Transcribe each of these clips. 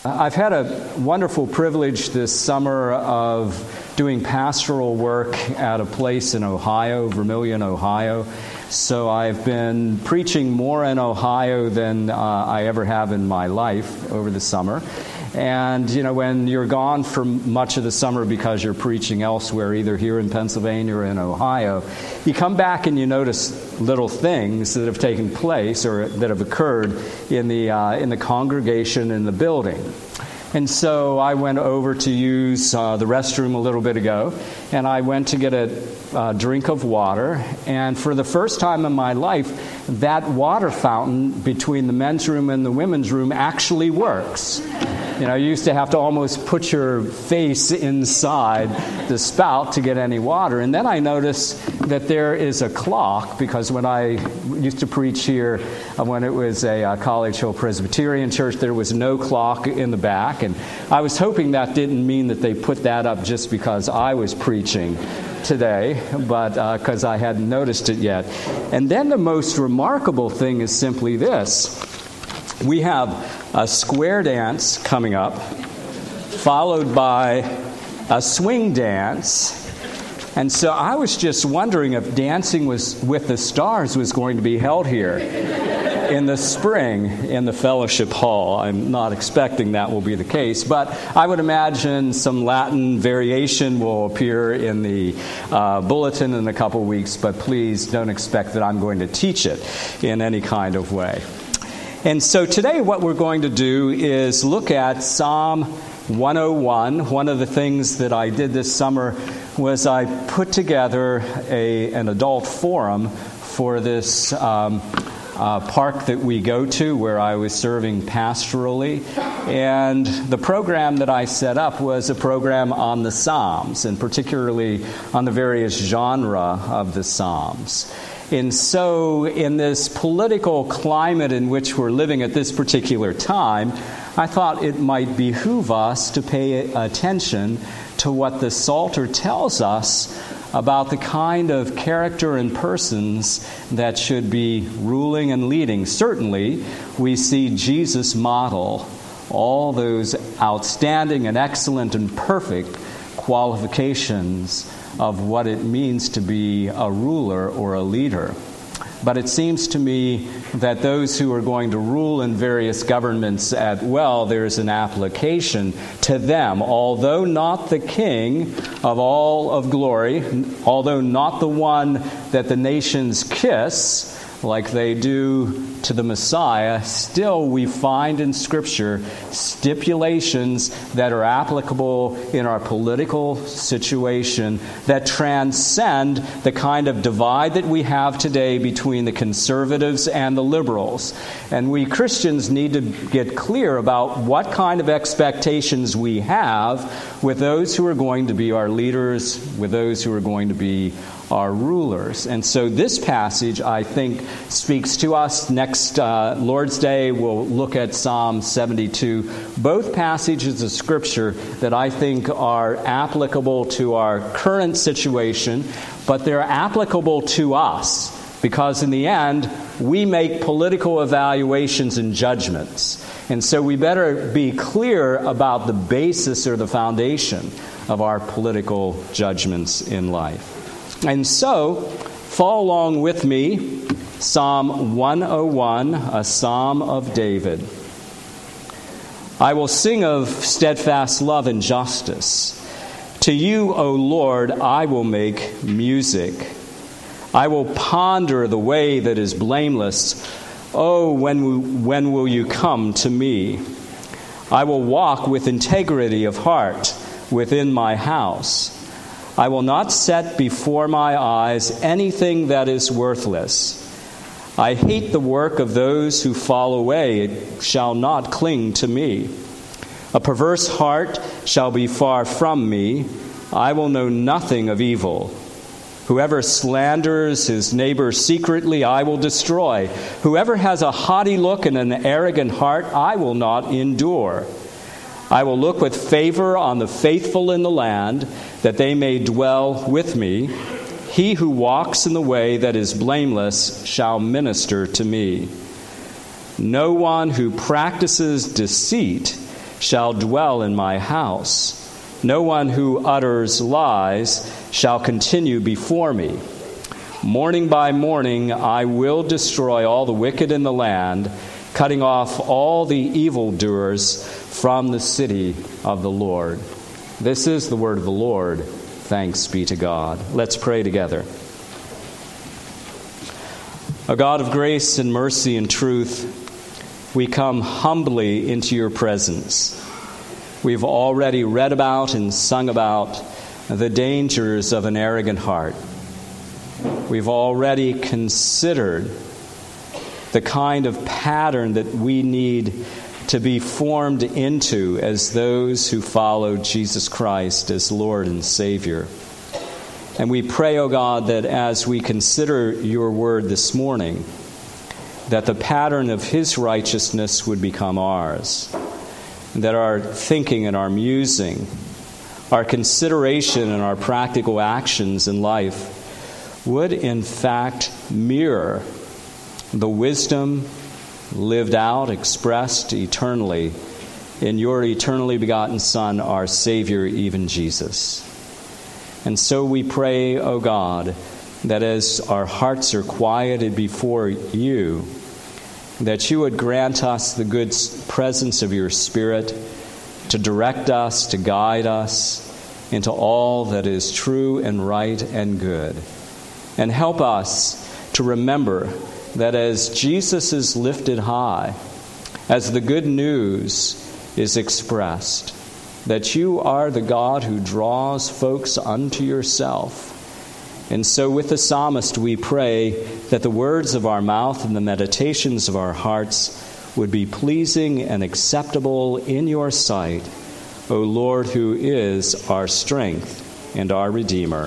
I've had a wonderful privilege this summer of doing pastoral work at a place in Ohio, Vermilion, Ohio. So I've been preaching more in Ohio than I ever have in my life over the summer. And, you know, when you're gone for much of the summer because you're preaching elsewhere, either here in Pennsylvania or in Ohio, you come back and you notice little things that have taken place or that have occurred in the congregation in the building. And so I went over to use the restroom a little bit ago, and I went to get a drink of water. And for the first time in my life, that water fountain between the men's room and the women's room actually works. You know, you used to have to almost put your face inside the spout to get any water. And then I noticed that there is a clock, because when I used to preach here, when it was a College Hill Presbyterian church, there was no clock in the back. And I was hoping that didn't mean that they put that up just because I was preaching today, but because I hadn't noticed it yet. And then the most remarkable thing is simply this. We have a square dance coming up, followed by a swing dance. And so I was just wondering if Dancing with the Stars was going to be held here in the spring in the fellowship hall. I'm not expecting that will be the case, but I would imagine some Latin variation will appear in the bulletin in a couple weeks, but please don't expect that I'm going to teach it in any kind of way. And so today what we're going to do is look at Psalm 101. One of the things that I did this summer was I put together an adult forum for this park that we go to where I was serving pastorally. And the program that I set up was a program on the Psalms, and particularly on the various genre of the Psalms. And so in this political climate in which we're living at this particular time, I thought it might behoove us to pay attention to what the Psalter tells us about the kind of character and persons that should be ruling and leading. Certainly, we see Jesus model all those outstanding and excellent and perfect qualifications of what it means to be a ruler or a leader. But it seems to me that those who are going to rule in various governments there's an application to them. Although not the King of all of glory, although not the one that the nations kiss like they do to the Messiah, still we find in Scripture stipulations that are applicable in our political situation that transcend the kind of divide that we have today between the conservatives and the liberals. And we Christians need to get clear about what kind of expectations we have with those who are going to be our leaders, with those who are going to be our rulers. And so this passage, I think, speaks to us. Next Lord's Day, we'll look at Psalm 72. Both passages of Scripture that I think are applicable to our current situation, but they're applicable to us because in the end, we make political evaluations and judgments. And so we better be clear about the basis or the foundation of our political judgments in life. And so, follow along with me, Psalm 101, a psalm of David. I will sing of steadfast love and justice. To you, O Lord, I will make music. I will ponder the way that is blameless. Oh, when will you come to me? I will walk with integrity of heart within my house. I will not set before my eyes anything that is worthless. I hate the work of those who fall away. It shall not cling to me. A perverse heart shall be far from me. I will know nothing of evil. Whoever slanders his neighbor secretly, I will destroy. Whoever has a haughty look and an arrogant heart, I will not endure. I will look with favor on the faithful in the land, that they may dwell with me. He who walks in the way that is blameless shall minister to me. No one who practices deceit shall dwell in my house. No one who utters lies shall continue before me. Morning by morning I will destroy all the wicked in the land, cutting off all the evildoers from the city of the Lord. This is the word of the Lord. Thanks be to God. Let's pray together. O God of grace and mercy and truth, we come humbly into your presence. We've already read about and sung about the dangers of an arrogant heart. We've already considered the kind of pattern that we need to be formed into as those who follow Jesus Christ as Lord and Savior. And we pray, O God, that as we consider your word this morning, that the pattern of his righteousness would become ours, that our thinking and our musing, our consideration and our practical actions in life would in fact mirror the wisdom lived out, expressed eternally in your eternally begotten Son, our Savior, even Jesus. And so we pray, O God, that as our hearts are quieted before you, that you would grant us the good presence of your Spirit to direct us, to guide us into all that is true and right and good. And help us to remember that as Jesus is lifted high, as the good news is expressed, that you are the God who draws folks unto yourself. And so with the psalmist we pray that the words of our mouth and the meditations of our hearts would be pleasing and acceptable in your sight, O Lord, who is our strength and our Redeemer.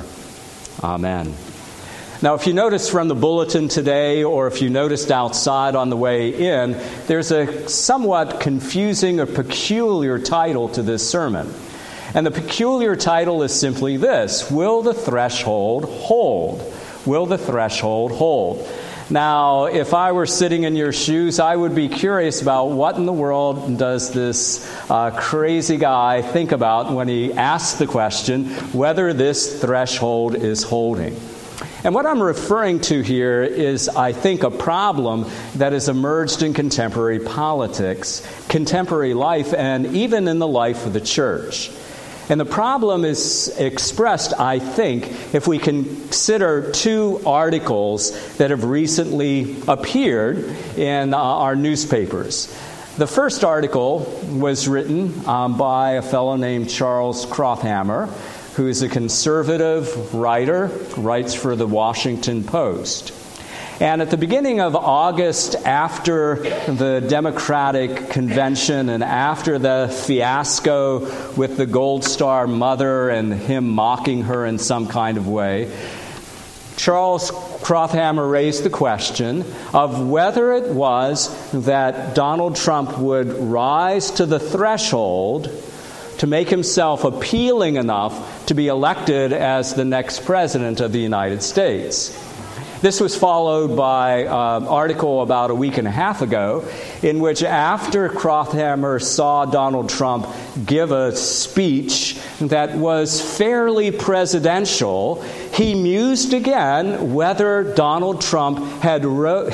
Amen. Now, if you noticed from the bulletin today, or if you noticed outside on the way in, there's a somewhat confusing or peculiar title to this sermon. And the peculiar title is simply this: Will the threshold hold? Will the threshold hold? Now, if I were sitting in your shoes, I would be curious about what in the world does this crazy guy think about when he asks the question whether this threshold is holding. And what I'm referring to here is, I think, a problem that has emerged in contemporary politics, contemporary life, and even in the life of the church. And the problem is expressed, I think, if we consider two articles that have recently appeared in our newspapers. The first article was written by a fellow named Charles Krauthammer, who is a conservative writer, writes for the Washington Post. And at the beginning of August, after the Democratic convention and after the fiasco with the Gold Star mother and him mocking her in some kind of way, Charles Krauthammer raised the question of whether it was that Donald Trump would rise to the threshold to make himself appealing enough to be elected as the next president of the United States. This was followed by an article about a week and a half ago in which, after Krauthammer saw Donald Trump give a speech that was fairly presidential, he mused again whether Donald Trump had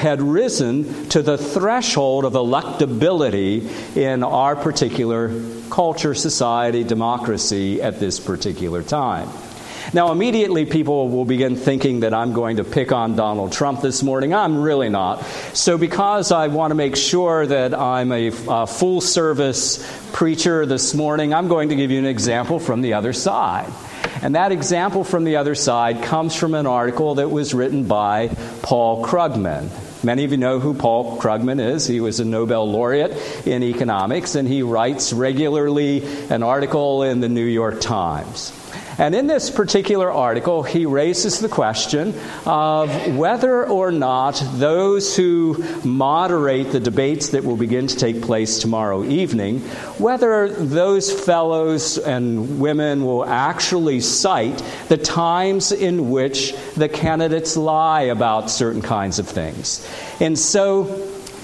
risen to the threshold of electability in our particular culture, society, democracy at this particular time. Now, immediately people will begin thinking that I'm going to pick on Donald Trump this morning. I'm really not. So because I want to make sure that I'm a full-service preacher this morning, I'm going to give you an example from the other side. And that example from the other side comes from an article that was written by Paul Krugman. Many of you know who Paul Krugman is. He was a Nobel laureate in economics, and he writes regularly an article in the New York Times. And in this particular article, he raises the question of whether or not those who moderate the debates that will begin to take place tomorrow evening, whether those fellows and women will actually cite the times in which the candidates lie about certain kinds of things. And so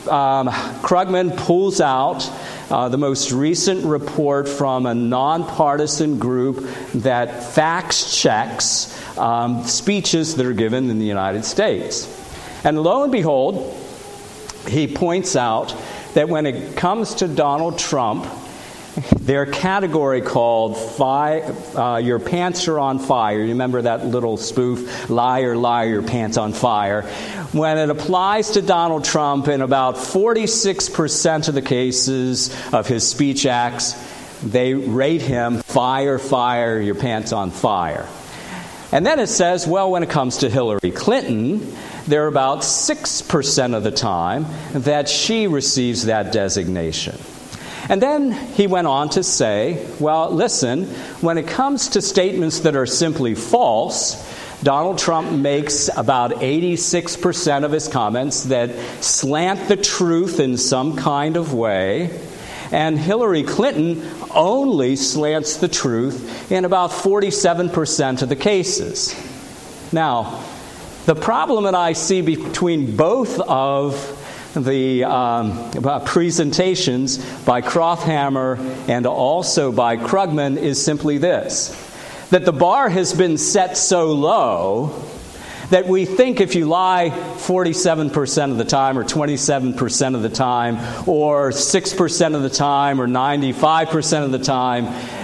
Krugman pulls out the most recent report from a nonpartisan group that fact-checks speeches that are given in the United States. And lo and behold, he points out that when it comes to Donald Trump, their category called Your Pants Are on Fire. You remember that little spoof, liar, liar, your pants on fire. When it applies to Donald Trump, in about 46% of the cases of his speech acts, they rate him fire, fire, your pants on fire. And then it says, well, when it comes to Hillary Clinton, there are about 6% of the time that she receives that designation. And then he went on to say, well, listen, when it comes to statements that are simply false, Donald Trump makes about 86% of his comments that slant the truth in some kind of way, and Hillary Clinton only slants the truth in about 47% of the cases. Now, the problem that I see between both of the presentations by Krauthammer and also by Krugman is simply this: that the bar has been set so low that we think if you lie 47% of the time or 27% of the time or 6% of the time or 95% of the time,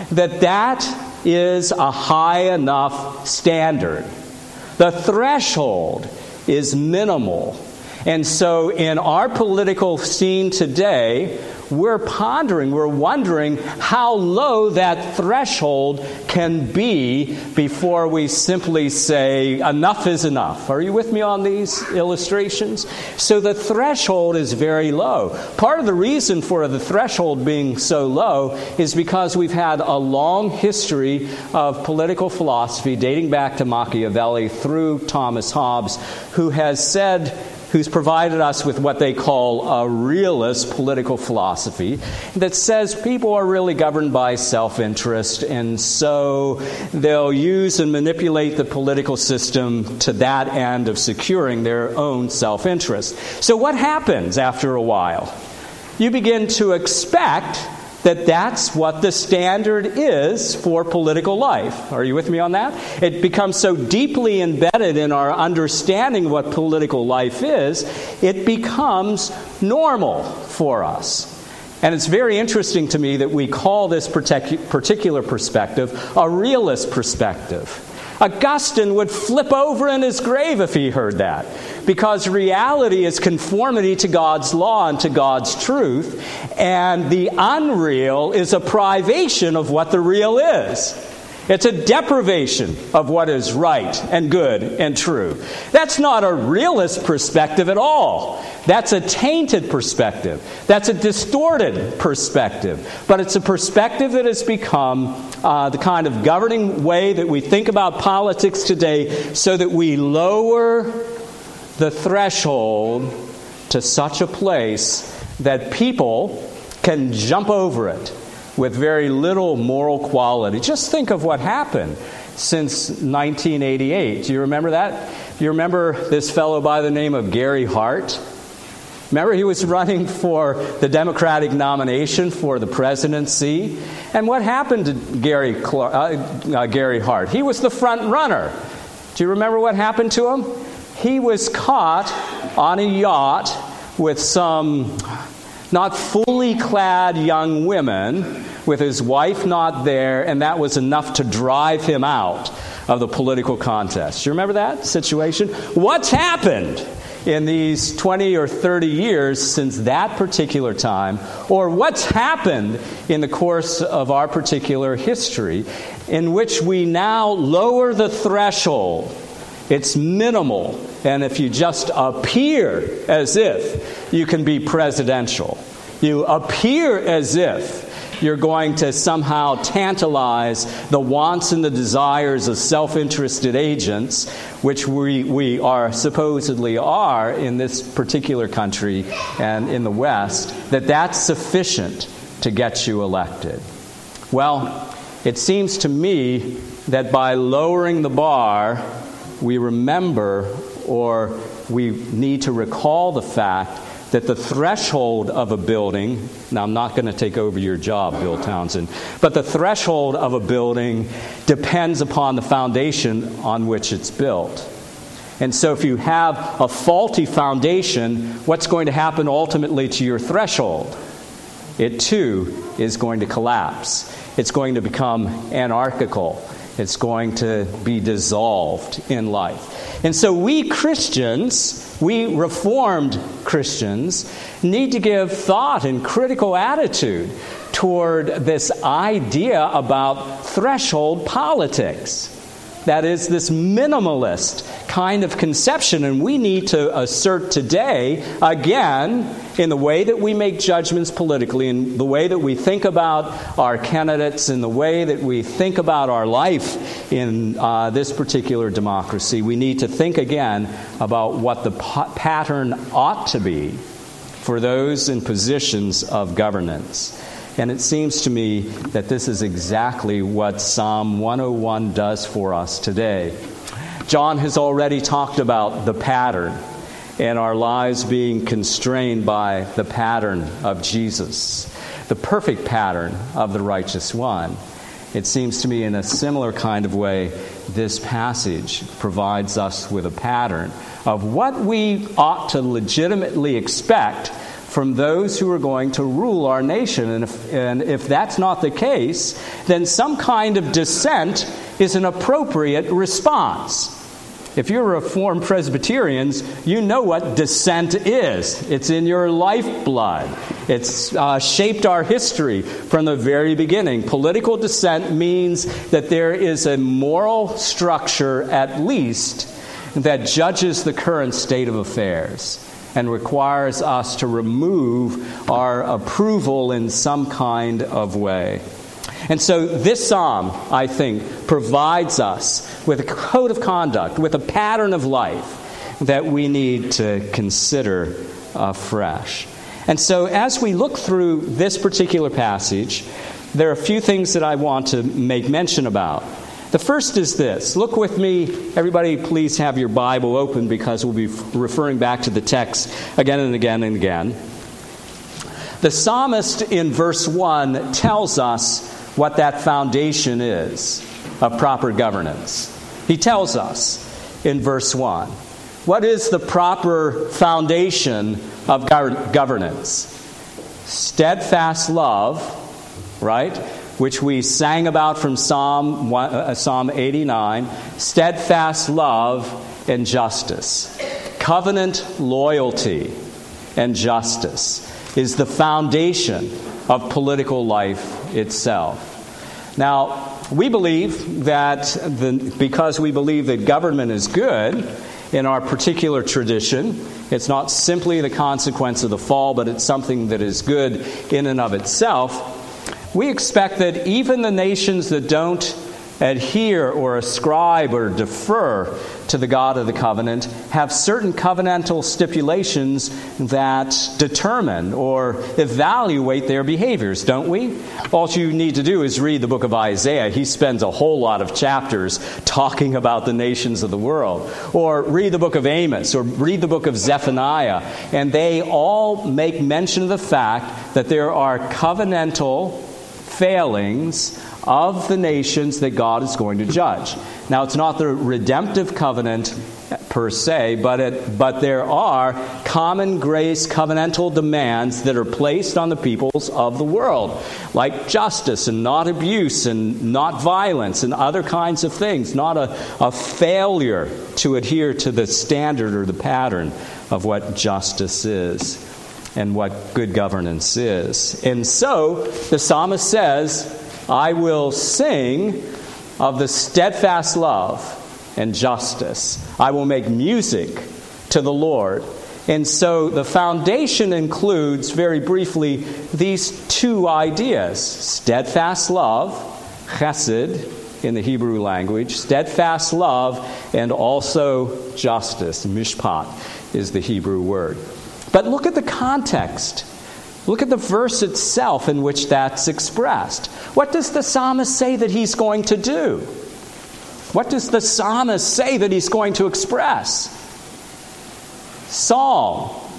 that is a high enough standard. The threshold is minimal. And so in our political scene today, we're wondering how low that threshold can be before we simply say, enough is enough. Are you with me on these illustrations? So the threshold is very low. Part of the reason for the threshold being so low is because we've had a long history of political philosophy dating back to Machiavelli through Thomas Hobbes, who's provided us with what they call a realist political philosophy that says people are really governed by self-interest, and so they'll use and manipulate the political system to that end of securing their own self-interest. So what happens after a while? You begin to expect that that's what the standard is for political life. Are you with me on that? It becomes so deeply embedded in our understanding of what political life is, it becomes normal for us. And it's very interesting to me that we call this particular perspective a realist perspective. Augustine would flip over in his grave if he heard that, because reality is conformity to God's law and to God's truth, and the unreal is a privation of what the real is. It's a deprivation of what is right and good and true. That's not a realist perspective at all. That's a tainted perspective. That's a distorted perspective. But it's a perspective that has become the kind of governing way that we think about politics today, so that we lower the threshold to such a place that people can jump over it with very little moral quality. Just think of what happened since 1988. Do you remember that? Do you remember this fellow by the name of Gary Hart? Remember, he was running for the Democratic nomination for the presidency. And what happened to Gary Hart? He was the front runner. Do you remember what happened to him? He was caught on a yacht with some not fully clad young women, with his wife not there, and that was enough to drive him out of the political contest. Do you remember that situation? What's happened in these 20 or 30 years since that particular time, or what's happened in the course of our particular history, in which we now lower the threshold? It's minimal, and if you just appear as if you can be presidential, you appear as if you're going to somehow tantalize the wants and the desires of self-interested agents, which we are supposedly are in this particular country and in the West, that's sufficient to get you elected. Well, it seems to me that by lowering the bar, we remember, or we need to recall the fact that the threshold of a building, now I'm not going to take over your job, Bill Townsend, but the threshold of a building depends upon the foundation on which it's built. And so if you have a faulty foundation, what's going to happen ultimately to your threshold? It too is going to collapse. It's going to become anarchical. It's going to be dissolved in life. And so we Christians, we Reformed Christians, need to give thought and critical attitude toward this idea about threshold politics. That is this minimalist kind of conception, and we need to assert today, again, in the way that we make judgments politically, in the way that we think about our candidates, in the way that we think about our life in this particular democracy, we need to think again about what the pattern ought to be for those in positions of governance. And it seems to me that this is exactly what Psalm 101 does for us today. John has already talked about the pattern and our lives being constrained by the pattern of Jesus, the perfect pattern of the righteous one. It seems to me in a similar kind of way, this passage provides us with a pattern of what we ought to legitimately expect from those who are going to rule our nation. And if that's not the case, then some kind of dissent is an appropriate response. If you're Reformed Presbyterians, you know what dissent is. It's in your lifeblood. It's shaped our history from the very beginning. Political dissent means that there is a moral structure, at least, that judges the current state of affairs and requires us to remove our approval in some kind of way. And so this psalm, I think, provides us with a code of conduct, with a pattern of life that we need to consider afresh. And so as we look through this particular passage, there are a few things that I want to make mention about. The first is this. Look with me. Everybody, please have your Bible open because we'll be referring back to the text again and again and again. The psalmist in verse 1 tells us what that foundation is of proper governance. He tells us in verse 1. What is the proper foundation of governance? Steadfast love, right? Which we sang about from Psalm 89, steadfast love and justice. Covenant loyalty and justice is the foundation of political life itself. Now, we believe that because we believe that government is good in our particular tradition, it's not simply the consequence of the fall, but it's something that is good in and of itself. We expect that even the nations that don't adhere or ascribe or defer to the God of the covenant have certain covenantal stipulations that determine or evaluate their behaviors, don't we? All you need to do is read the book of Isaiah. He spends a whole lot of chapters talking about the nations of the world. Or read the book of Amos, or read the book of Zephaniah, and they all make mention of the fact that there are covenantal failings of the nations that God is going to judge. Now, it's not the redemptive covenant per se, but there are common grace covenantal demands that are placed on the peoples of the world, like justice and not abuse and not violence and other kinds of things, not a failure to adhere to the standard or the pattern of what justice is and what good governance is. And so the psalmist says, I will sing of the steadfast love and justice. I will make music to the Lord. And so the foundation includes, very briefly, these two ideas. Steadfast love, chesed in the Hebrew language, steadfast love, and also justice. Mishpat is the Hebrew word. But look at the context. Look at the verse itself in which that's expressed. What does the psalmist say that he's going to do? What does the psalmist say that he's going to express? Psalm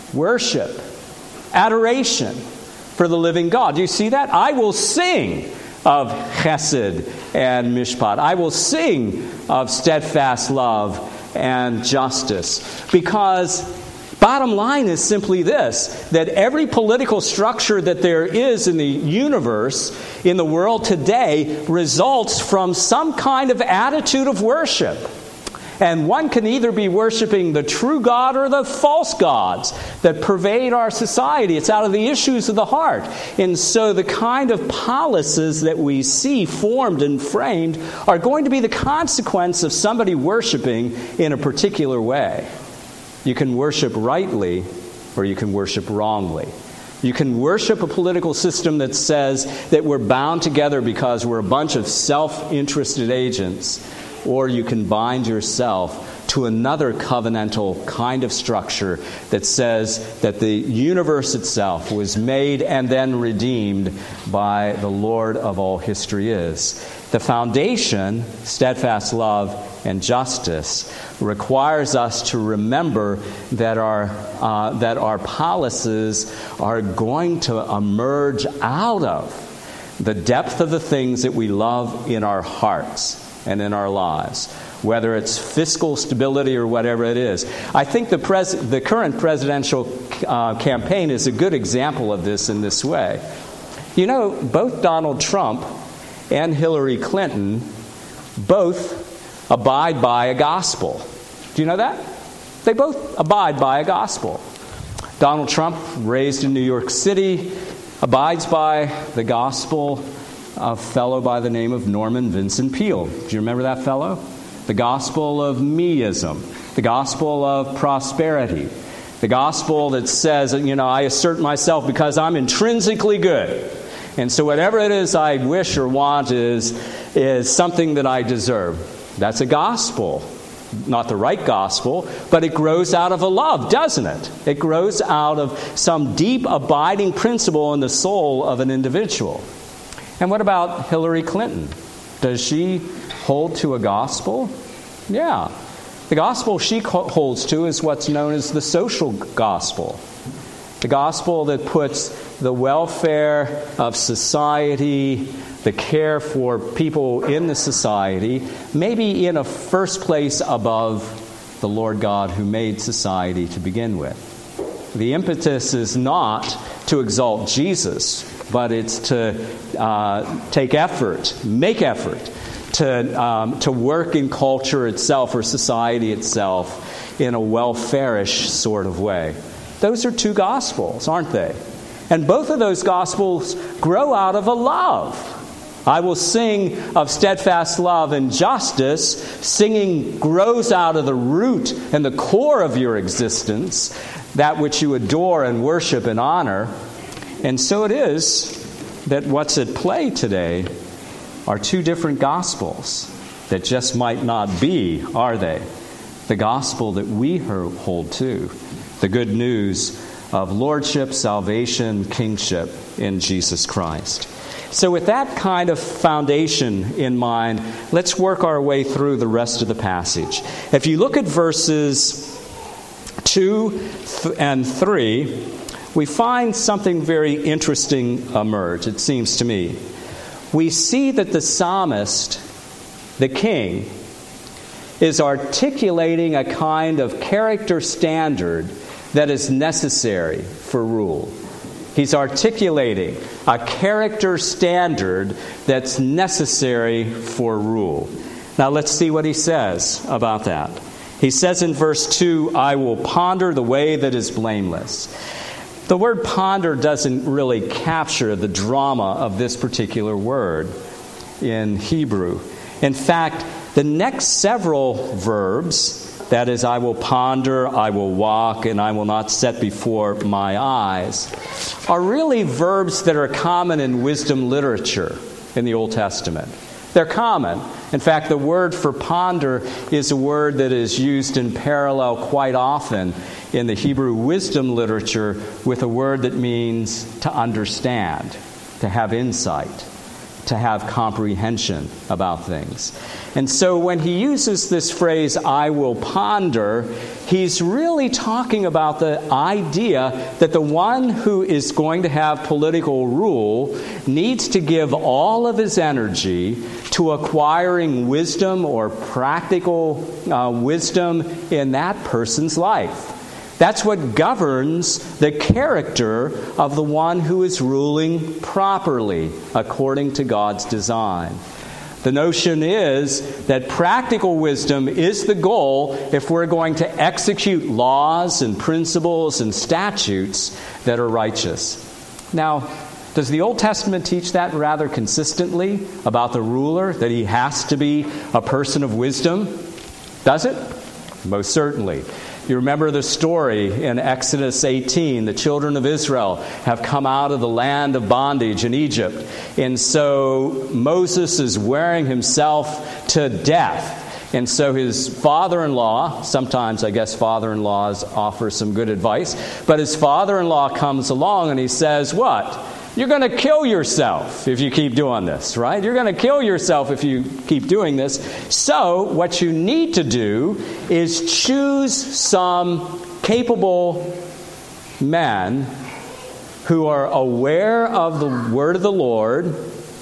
worship, adoration for the living God. Do you see that? I will sing of chesed and mishpat. I will sing of steadfast love and justice. Because bottom line is simply this, that every political structure that there is in the universe, in the world today, results from some kind of attitude of worship. And one can either be worshiping the true God or the false gods that pervade our society. It's out of the issues of the heart. And so the kind of policies that we see formed and framed are going to be the consequence of somebody worshiping in a particular way. You can worship rightly or you can worship wrongly. You can worship a political system that says that we're bound together because we're a bunch of self-interested agents, or you can bind yourself to another covenantal kind of structure that says that the universe itself was made and then redeemed by the Lord of all history is. The foundation, steadfast love and justice, requires us to remember that our policies are going to emerge out of the depth of the things that we love in our hearts and in our lives, whether it's fiscal stability or whatever it is. I think the current presidential campaign is a good example of this in this way. You know, both Donald Trump and Hillary Clinton both abide by a gospel. Do you know that? They both abide by a gospel. Donald Trump, raised in New York City, abides by the gospel a fellow by the name of Norman Vincent Peale. Do you remember that fellow? The gospel of meism, the gospel of prosperity, the gospel that says, I assert myself because I'm intrinsically good. And so whatever it is I wish or want is something that I deserve. That's a gospel. Not the right gospel, but it grows out of a love, doesn't it? It grows out of some deep abiding principle in the soul of an individual. And what about Hillary Clinton? Does she hold to a gospel? Yeah. The gospel she holds to is what's known as the social gospel. The gospel that puts the welfare of society, the care for people in the society, maybe in a first place above the Lord God who made society to begin with. The impetus is not to exalt Jesus, but it's to make effort to work in culture itself or society itself in a welfarish sort of way. Those are two gospels, aren't they? And both of those gospels grow out of a love. I will sing of steadfast love and justice. Singing grows out of the root and the core of your existence, that which you adore and worship and honor. And so it is that what's at play today are two different gospels that just might not be, are they? The gospel that we hold to, the good news of lordship, salvation, kingship in Jesus Christ. So with that kind of foundation in mind, let's work our way through the rest of the passage. If you look at verses 2 and 3, we find something very interesting emerge, it seems to me. We see that the psalmist, the king, is articulating a kind of character standard that is necessary for rule. He's articulating a character standard that's necessary for rule. Now let's see what he says about that. He says in verse 2, I will ponder the way that is blameless. The word ponder doesn't really capture the drama of this particular word in Hebrew. In fact, the next several verbs, that is, I will ponder, I will walk, and I will not set before my eyes, are really verbs that are common in wisdom literature in the Old Testament. They're common. In fact, the word for ponder is a word that is used in parallel quite often in the Hebrew wisdom literature with a word that means to understand, to have insight, to have comprehension about things. And so when he uses this phrase, I will ponder, he's really talking about the idea that the one who is going to have political rule needs to give all of his energy to acquiring wisdom or practical wisdom in that person's life. That's what governs the character of the one who is ruling properly according to God's design. The notion is that practical wisdom is the goal if we're going to execute laws and principles and statutes that are righteous. Now, does the Old Testament teach that rather consistently about the ruler, that he has to be a person of wisdom? Does it? Most certainly. You remember the story in Exodus 18. The children of Israel have come out of the land of bondage in Egypt. And so Moses is wearing himself to death. And so his father-in-law, sometimes I guess father-in-laws offer some good advice, but his father-in-law comes along and he says, what? You're going to kill yourself if you keep doing this, right? You're going to kill yourself if you keep doing this. So what you need to do is choose some capable men who are aware of the word of the Lord,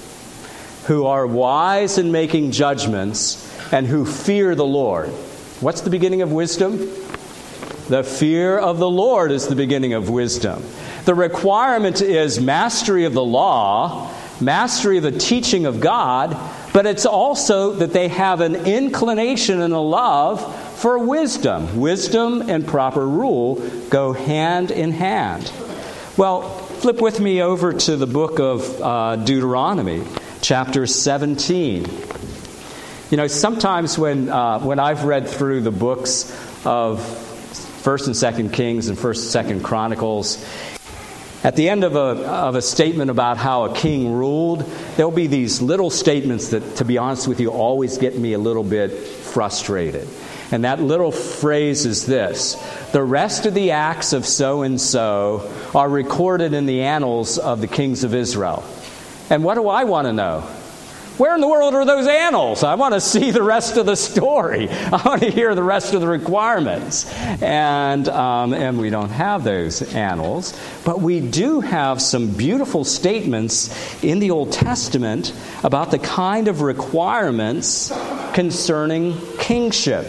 who are wise in making judgments, and who fear the Lord. What's the beginning of wisdom? The fear of the Lord is the beginning of wisdom. The requirement is mastery of the law, mastery of the teaching of God, but it's also that they have an inclination and a love for wisdom. Wisdom and proper rule go hand in hand. Well, flip with me over to the book of Deuteronomy, chapter 17. You know, sometimes when I've read through the books of 1st and 2nd Kings and 1st and 2nd Chronicles, at the end of a statement about how a king ruled, there'll be these little statements that, to be honest with you, always get me a little bit frustrated. And that little phrase is this: the rest of the acts of so-and-so are recorded in the annals of the kings of Israel. And what do I want to know? Where in the world are those annals? I want to see the rest of the story. I want to hear the rest of the requirements. And we don't have those annals. But we do have some beautiful statements in the Old Testament about the kind of requirements concerning kingship.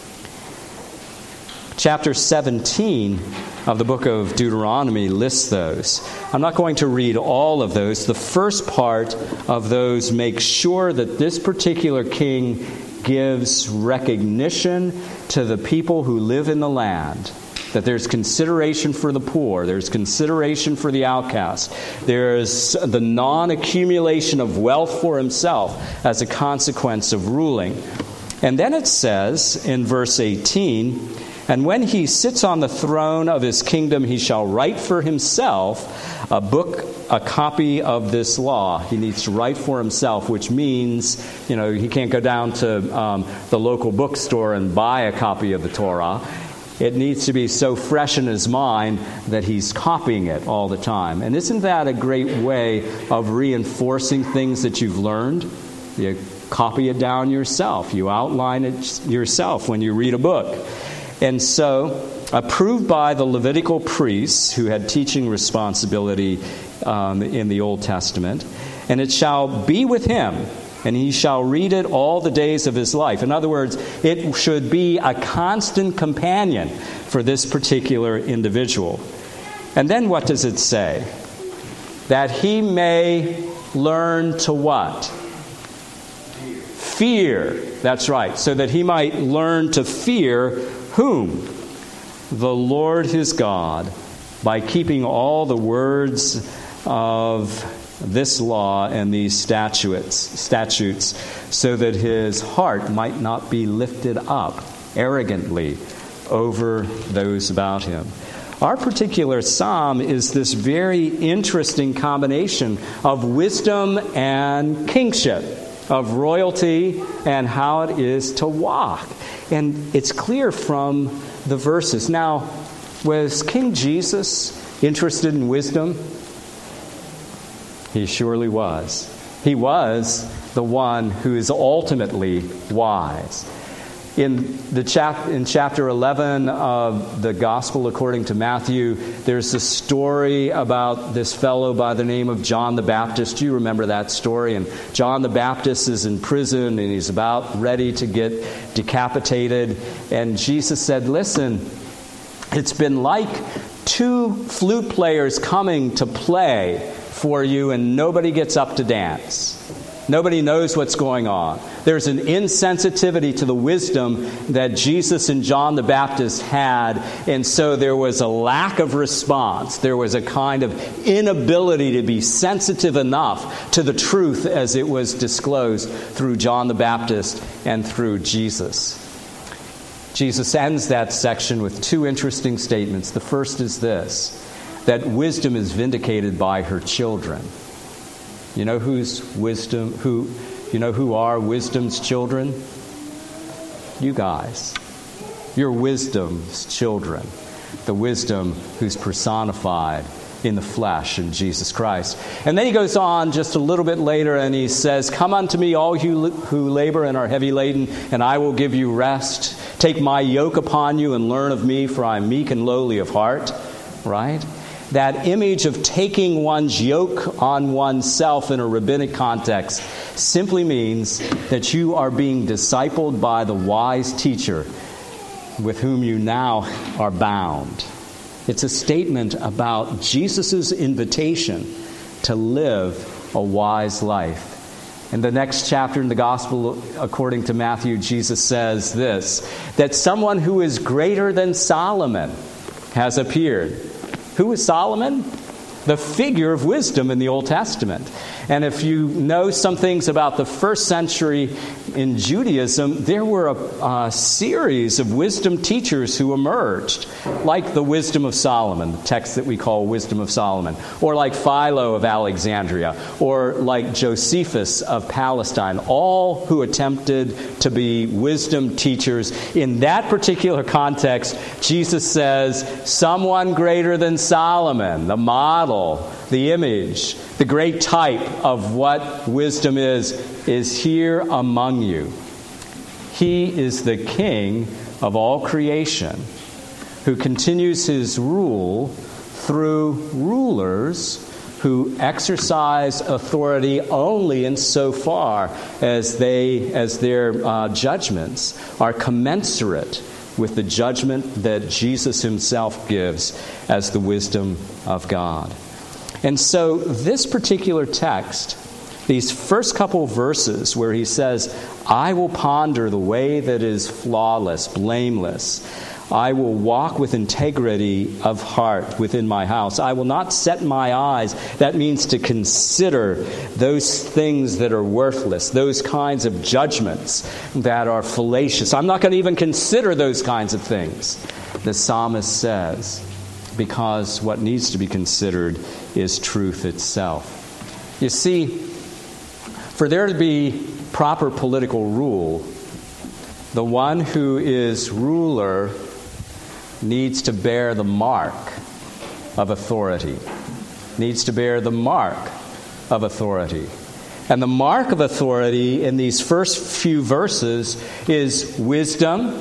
Chapter 17 of the book of Deuteronomy lists those. I'm not going to read all of those. The first part of those makes sure that this particular king gives recognition to the people who live in the land, that there's consideration for the poor, there's consideration for the outcast, there's the non-accumulation of wealth for himself as a consequence of ruling. And then it says in verse 18, and when he sits on the throne of his kingdom, he shall write for himself a copy of this law. He needs to write for himself, which means, he can't go down to the local bookstore and buy a copy of the Torah. It needs to be so fresh in his mind that he's copying it all the time. And isn't that a great way of reinforcing things that you've learned? You copy it down yourself. You outline it yourself when you read a book. And so, approved by the Levitical priests who had teaching responsibility in the Old Testament, and it shall be with him, and he shall read it all the days of his life. In other words, it should be a constant companion for this particular individual. And then what does it say? That he may learn to what? Fear. That's right. So that he might learn to fear whom? The Lord his God, by keeping all the words of this law and these statutes, so that his heart might not be lifted up arrogantly over those about him. Our particular psalm is this very interesting combination of wisdom and kingship, of royalty and how it is to walk. And it's clear from the verses. Now, was King Jesus interested in wisdom? He surely was. He was the one who is ultimately wise. In chapter 11 of the Gospel according to Matthew, there's a story about this fellow by the name of John the Baptist. You remember that story? And John the Baptist is in prison, and he's about ready to get decapitated. And Jesus said, listen, it's been like two flute players coming to play for you, and nobody gets up to dance. Nobody knows what's going on. There's an insensitivity to the wisdom that Jesus and John the Baptist had, and so there was a lack of response. There was a kind of inability to be sensitive enough to the truth as it was disclosed through John the Baptist and through Jesus. Jesus ends that section with two interesting statements. The first is this, that wisdom is vindicated by her children. You know who are wisdom's children? You guys. You're wisdom's children. The wisdom who's personified in the flesh in Jesus Christ. And then he goes on just a little bit later and he says, come unto me all you who labor and are heavy laden, and I will give you rest. Take my yoke upon you and learn of me, for I am meek and lowly of heart. Right? That image of taking one's yoke on oneself in a rabbinic context simply means that you are being discipled by the wise teacher with whom you now are bound. It's a statement about Jesus' invitation to live a wise life. In the next chapter in the Gospel according to Matthew, Jesus says this, that someone who is greater than Solomon has appeared. Who is Solomon? The figure of wisdom in the Old Testament. And if you know some things about the first century in Judaism, there were a series of wisdom teachers who emerged, like the Wisdom of Solomon, the text that we call Wisdom of Solomon, or like Philo of Alexandria, or like Josephus of Palestine, all who attempted to be wisdom teachers. In that particular context, Jesus says, someone greater than Solomon, the model, the image, the great type of what wisdom is here among you. He is the King of all creation, who continues his rule through rulers who exercise authority only insofar as their judgments are commensurate with the judgment that Jesus himself gives as the wisdom of God. And so this particular text, these first couple verses where he says, I will ponder the way that is flawless, blameless. I will walk with integrity of heart within my house. I will not set my eyes. That means to consider those things that are worthless, those kinds of judgments that are fallacious. I'm not going to even consider those kinds of things, the psalmist says, because what needs to be considered is truth itself. You see, for there to be proper political rule, the one who is ruler needs to bear the mark of authority. Needs to bear the mark of authority. And the mark of authority in these first few verses is wisdom,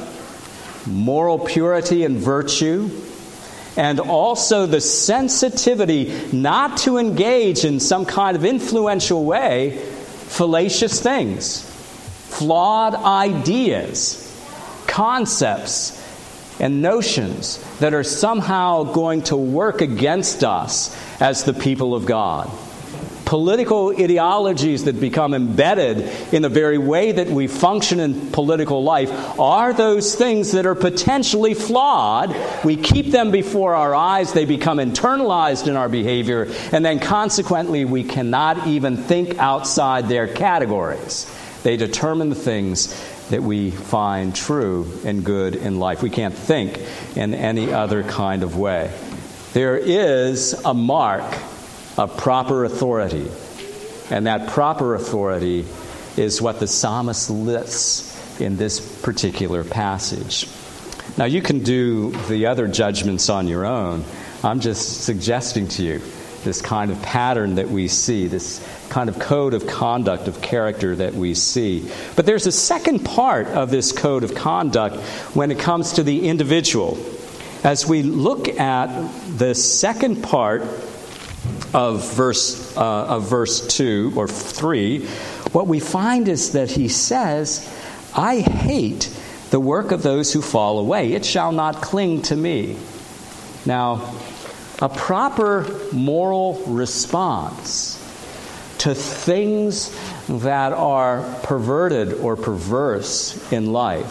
moral purity and virtue, and also the sensitivity not to engage in some kind of influential way fallacious things, flawed ideas, concepts, and notions that are somehow going to work against us as the people of God. Political ideologies that become embedded in the very way that we function in political life are those things that are potentially flawed. We keep them before our eyes, they become internalized in our behavior, and then consequently we cannot even think outside their categories. They determine the things that we find true and good in life. We can't think in any other kind of way. There is a mark of proper authority, and that proper authority is what the psalmist lists in this particular passage. Now, you can do the other judgments on your own. I'm just suggesting to you this kind of pattern that we see, this kind of code of conduct, of character that we see. But there's a second part of this code of conduct when it comes to the individual. As we look at the second part of verse 2 or 3, what we find is that he says, I hate the work of those who fall away. It shall not cling to me. Now, a proper moral response to things that are perverted or perverse in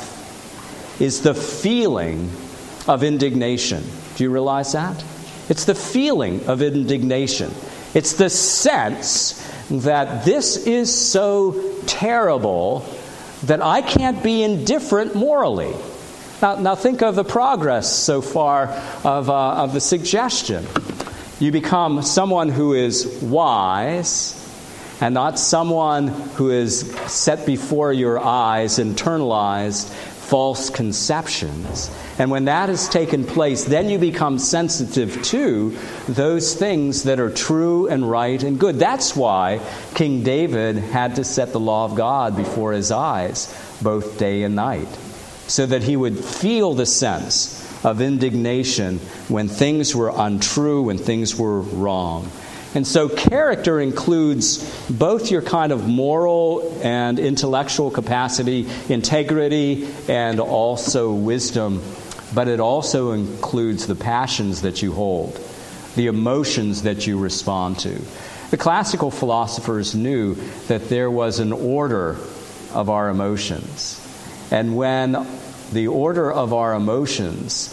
life is the feeling of indignation. Do you realize that? It's the feeling of indignation. It's the sense that this is so terrible that I can't be indifferent morally. Now think of the progress so far of the suggestion. You become someone who is wise and not someone who is set before your eyes, internalized false conceptions. And when that has taken place, then you become sensitive to those things that are true and right and good. That's why King David had to set the law of God before his eyes, both day and night, so that he would feel the sense of indignation when things were untrue, when things were wrong. And so character includes both your kind of moral and intellectual capacity, integrity, and also wisdom. But it also includes the passions that you hold, the emotions that you respond to. The classical philosophers knew that there was an order of our emotions. And when the order of our emotions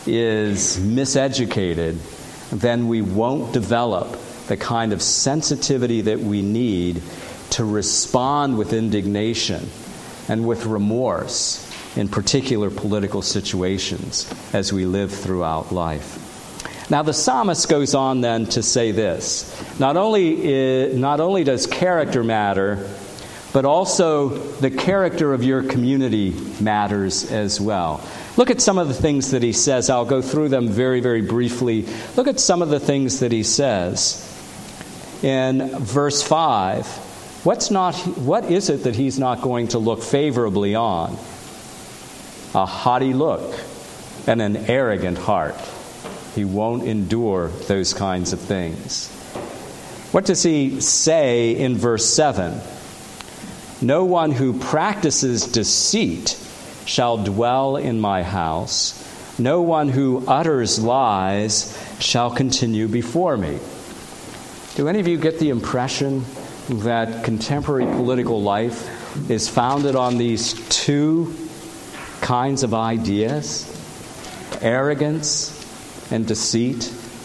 is miseducated, then we won't develop the kind of sensitivity that we need to respond with indignation and with remorse in particular political situations as we live throughout life. Now the psalmist goes on then to say this. Not only does character matter, but also the character of your community matters as well. Look at some of the things that he says. I'll go through them very, very briefly. Look at some of the things that he says. In verse 5, what is it that he's not going to look favorably on? A haughty look and an arrogant heart. He won't endure those kinds of things. What does he say in verse 7? No one who practices deceit shall dwell in my house. No one who utters lies shall continue before me. Do any of you get the impression that contemporary political life is founded on these two kinds of ideas? Arrogance and deceit,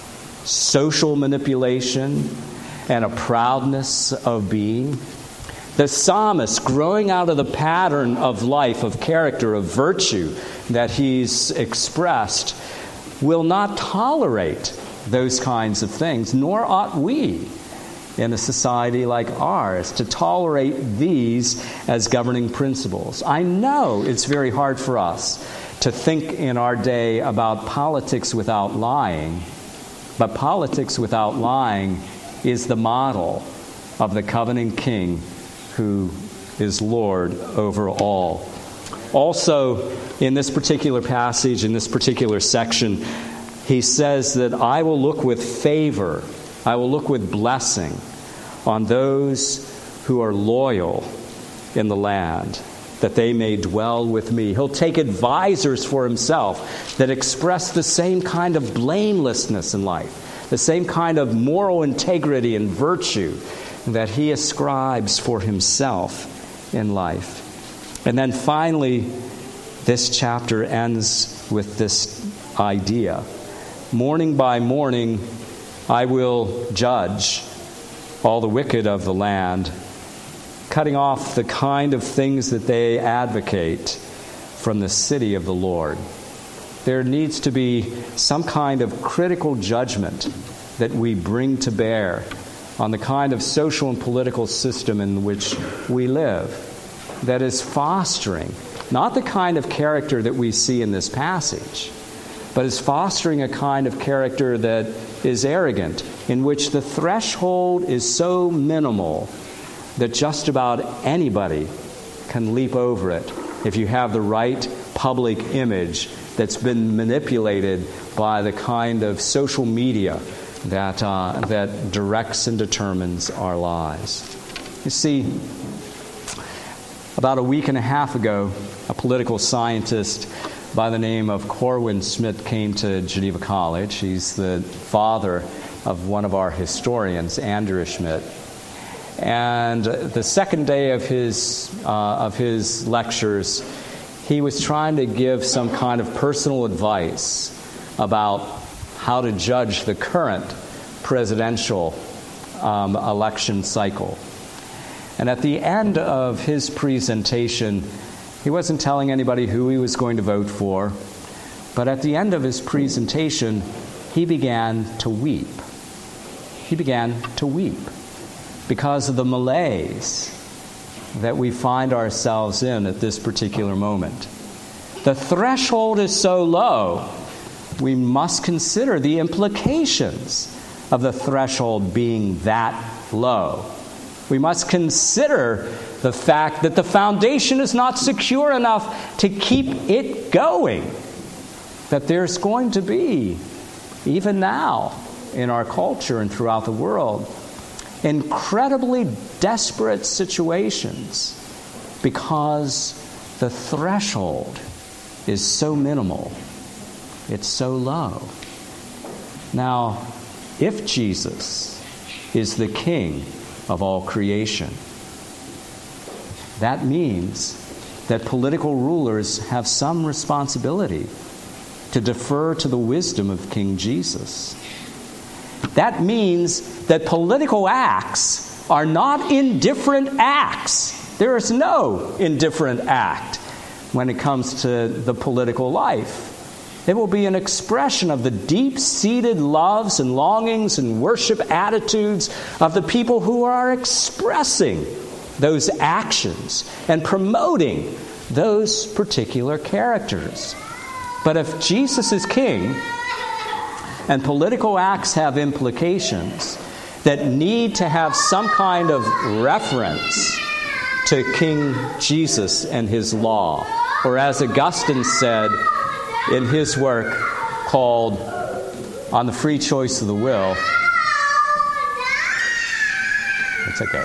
social manipulation, and a proudness of being. The psalmist, growing out of the pattern of life, of character, of virtue that he's expressed, will not tolerate those kinds of things, nor ought we in a society like ours to tolerate these as governing principles. I know it's very hard for us to think in our day about politics without lying, but politics without lying is the model of the covenant king who is Lord over all. Also, in this particular passage, in this particular section, he says that I will look with favor, I will look with blessing on those who are loyal in the land, that they may dwell with me. He'll take advisors for himself that express the same kind of blamelessness in life, the same kind of moral integrity and virtue that he ascribes for himself in life. And then finally, this chapter ends with this idea. Morning by morning, I will judge all the wicked of the land, cutting off the kind of things that they advocate from the city of the Lord. There needs to be some kind of critical judgment that we bring to bear on the kind of social and political system in which we live that is fostering not the kind of character that we see in this passage, but is fostering a kind of character that is arrogant, in which the threshold is so minimal that just about anybody can leap over it if you have the right public image that's been manipulated by the kind of social media that directs and determines our lives. You see, about a week and a half ago, a political scientist by the name of Corwin Smith came to Geneva College. He's the father of one of our historians, Andrew Schmidt. And the second day of his lectures, he was trying to give some kind of personal advice about how to judge the current presidential election cycle. And at the end of his presentation, he wasn't telling anybody who he was going to vote for, but at the end of his presentation, he began to weep. He began to weep because of the malaise that we find ourselves in at this particular moment. The threshold is so low, we must consider the implications of the threshold being that low. We must consider the fact that the foundation is not secure enough to keep it going. That there's going to be, even now, in our culture and throughout the world, incredibly desperate situations because the threshold is so minimal. It's so low. Now, if Jesus is the King of all creation, that means that political rulers have some responsibility to defer to the wisdom of King Jesus. That means that political acts are not indifferent acts. There is no indifferent act when it comes to the political life. It will be an expression of the deep-seated loves and longings and worship attitudes of the people who are expressing those actions and promoting those particular characters. But if Jesus is king and political acts have implications that need to have some kind of reference to King Jesus and his law, or as Augustine said in his work called On the Free Choice of the Will, it's okay.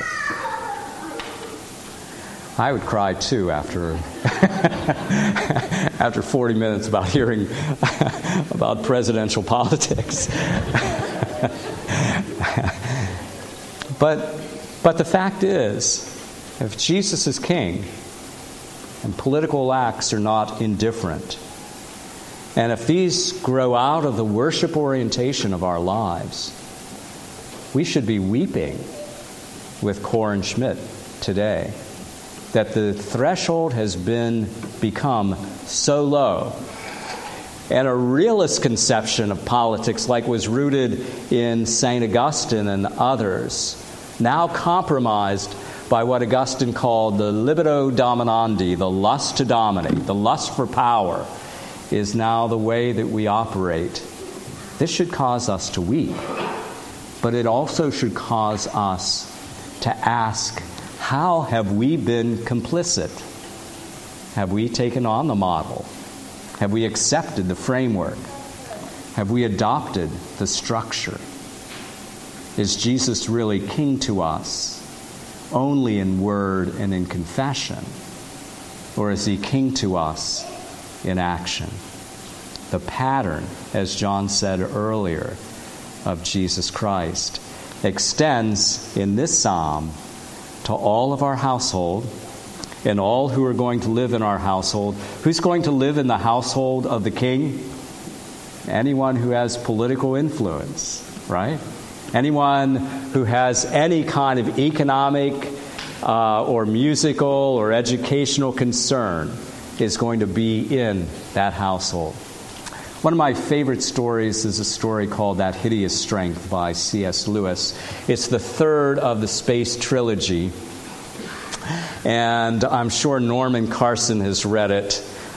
I would cry too after 40 minutes about hearing about presidential politics. But the fact is, if Jesus is king and political acts are not indifferent, and if these grow out of the worship orientation of our lives, we should be weeping with Corwin Schmidt today that the threshold has become so low. And a realist conception of politics, like was rooted in St. Augustine and others, now compromised by what Augustine called the libido dominandi, the lust to dominate, the lust for power, is now the way that we operate. This should cause us to weep, but it also should cause us to ask, how have we been complicit? Have we taken on the model? Have we accepted the framework? Have we adopted the structure? Is Jesus really king to us only in word and in confession? Or is he king to us in action? The pattern, as John said earlier, of Jesus Christ extends in this psalm to all of our household and all who are going to live in our household. Who's going to live in the household of the king? Anyone who has political influence, right? Anyone who has any kind of economic or musical or educational concern is going to be in that household. One of my favorite stories is a story called That Hideous Strength by C.S. Lewis. It's the third of the Space Trilogy, and I'm sure Norman Carson has read it.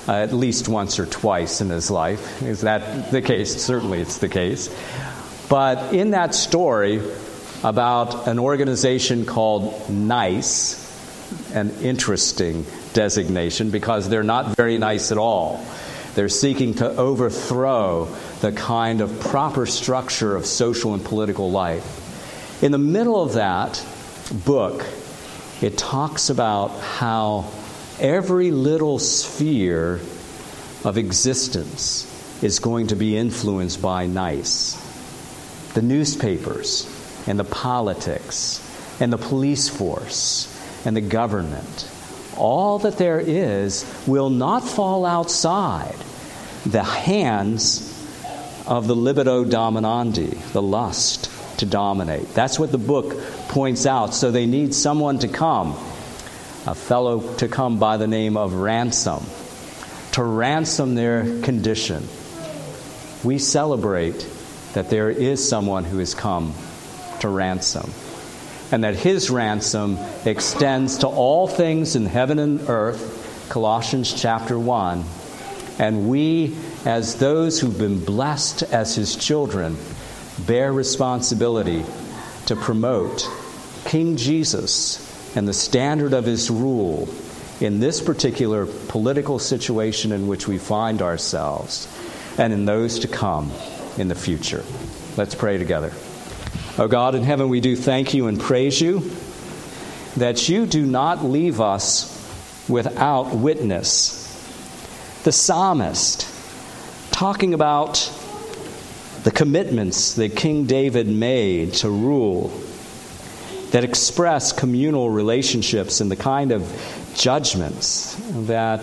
at least once or twice in his life. Is that the case? Certainly it's the case. But in that story about an organization called NICE, an interesting designation because they're not very nice at all. They're seeking to overthrow the kind of proper structure of social and political life. In the middle of that book, it talks about how every little sphere of existence is going to be influenced by NICE. The newspapers and the politics and the police force and the government. All that there is will not fall outside the hands of the libido dominandi, the lust to dominate. That's what the book points out. So they need someone to come, a fellow to come by the name of Ransom, to ransom their condition. We celebrate that there is someone who has come to ransom, and that his ransom extends to all things in heaven and earth, Colossians chapter 1. And we, as those who've been blessed as his children, bear responsibility to promote King Jesus and the standard of his rule in this particular political situation in which we find ourselves, and in those to come in the future. Let's pray together. Oh God in heaven, we do thank you and praise you that you do not leave us without witness. The psalmist, talking about the commitments that King David made to rule, that express communal relationships and the kind of judgments that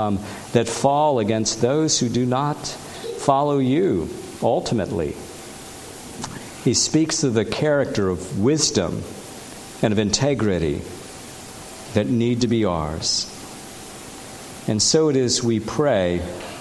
fall against those who do not follow you ultimately. He speaks of the character of wisdom and of integrity that need to be ours. And so it is we pray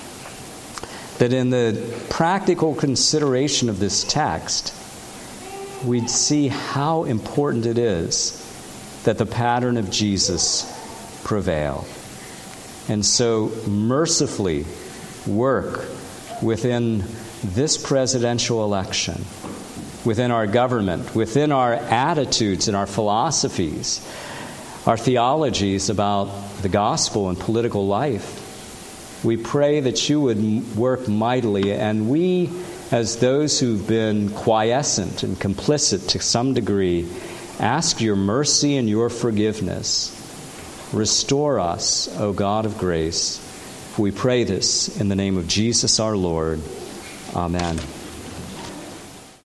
that in the practical consideration of this text, we'd see how important it is that the pattern of Jesus prevail. And so mercifully work within this presidential election, within our government, within our attitudes and our philosophies, our theologies about the gospel and political life. We pray that you would work mightily, and we, as those who've been quiescent and complicit to some degree, ask your mercy and your forgiveness. Restore us, O God of grace. We pray this in the name of Jesus our Lord. Amen.